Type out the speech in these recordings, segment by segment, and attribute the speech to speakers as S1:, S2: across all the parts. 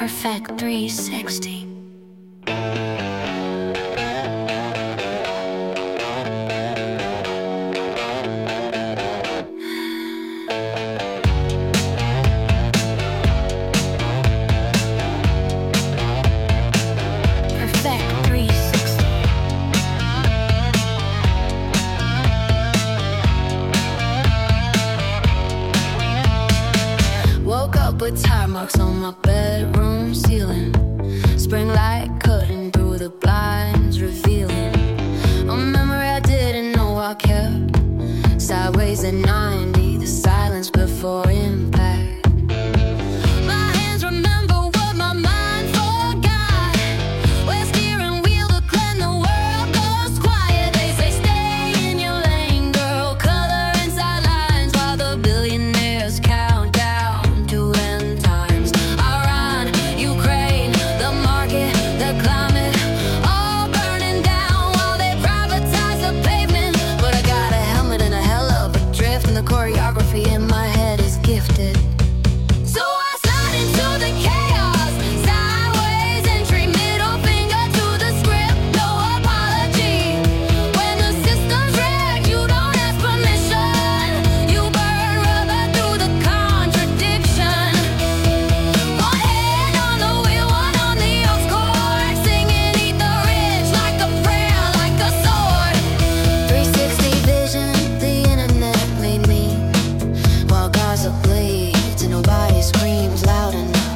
S1: Perfect 360. With tire marks on my bedroom ceiling. Spring light cutting through the blinds, revealing a memory I didn't know I kept. Sideways at 90, the silence before impact. My hands remember what my mind forgot. Where steering wheel to cleanse the world goes quiet. They say stay in your lane, girl. Color inside lines while the billionaires count down to choreography in my head is gifted. So I slide into the chaos, sideways entry, middle finger to the script, no apology. When the system's rigged, you don't ask permission. You burn rubber through the contradiction. One hand on the wheel, one on the aux chord, singing eat the rich like a prayer, like a sword. 360 vision, the internet made me. While Gaza bleeds and nobody screams loud enough.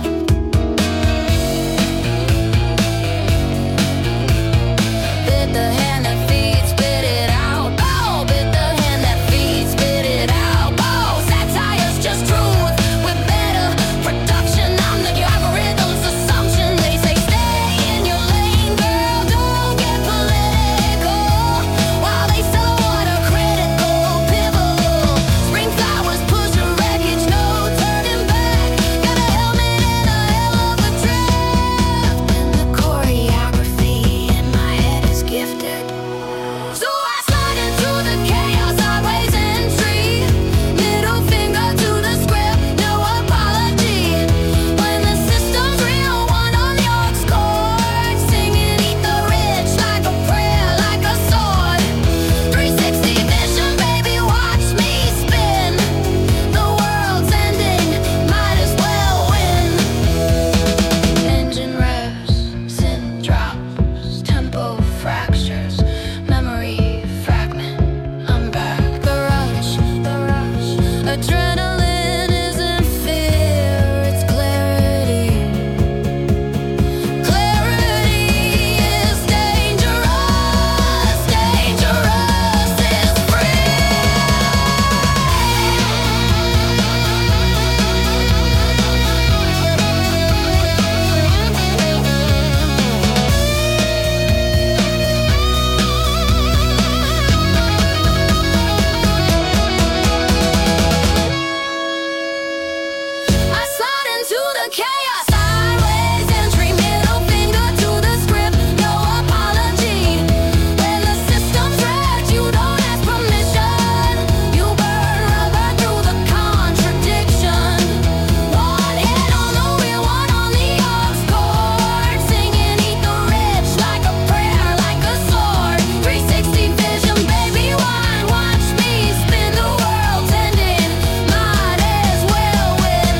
S1: Bit the hand that feeds, spit it out. Oh, bit the hand that feeds, spit it out. Oh, satire's just truth with better production. I'm the algorithm's assumption. They say stay in your lane, girl, don't get political. While they sell water critical, pivotal. Spring flowers pushing wreckage, no turning back. Got a helmet and a hell of a draft. And the choreography in my head is gifted. So I slide into the chaos, sideways entry. Middle finger to the script, no apology. When the system's real, one on the aux chord, singing eat the rich like a prayer, like a sword. 360 vision, baby, watch me spin. The world's ending, might as well win. Engine revs, synth drops, tempo fractures, memory fragment. I'm back. The rush, adrenaline isn't fear, it's clarity. Clarity is dangerous, dangerous is free. I slide into the chaos, sideways entry, middle finger to the script, no apology. When the system's wrecked, you don't ask permission. You burn rubber through the contradiction. One hand on the wheel, one on the aux chord, singing eat the rich like a prayer, like a sword. 360 vision, baby, wine, watch me spin. The world's ending, might as well win.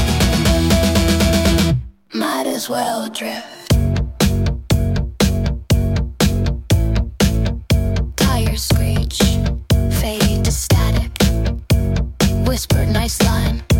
S1: Might as well drift. Tires screech, fade to static. Whispered nice line.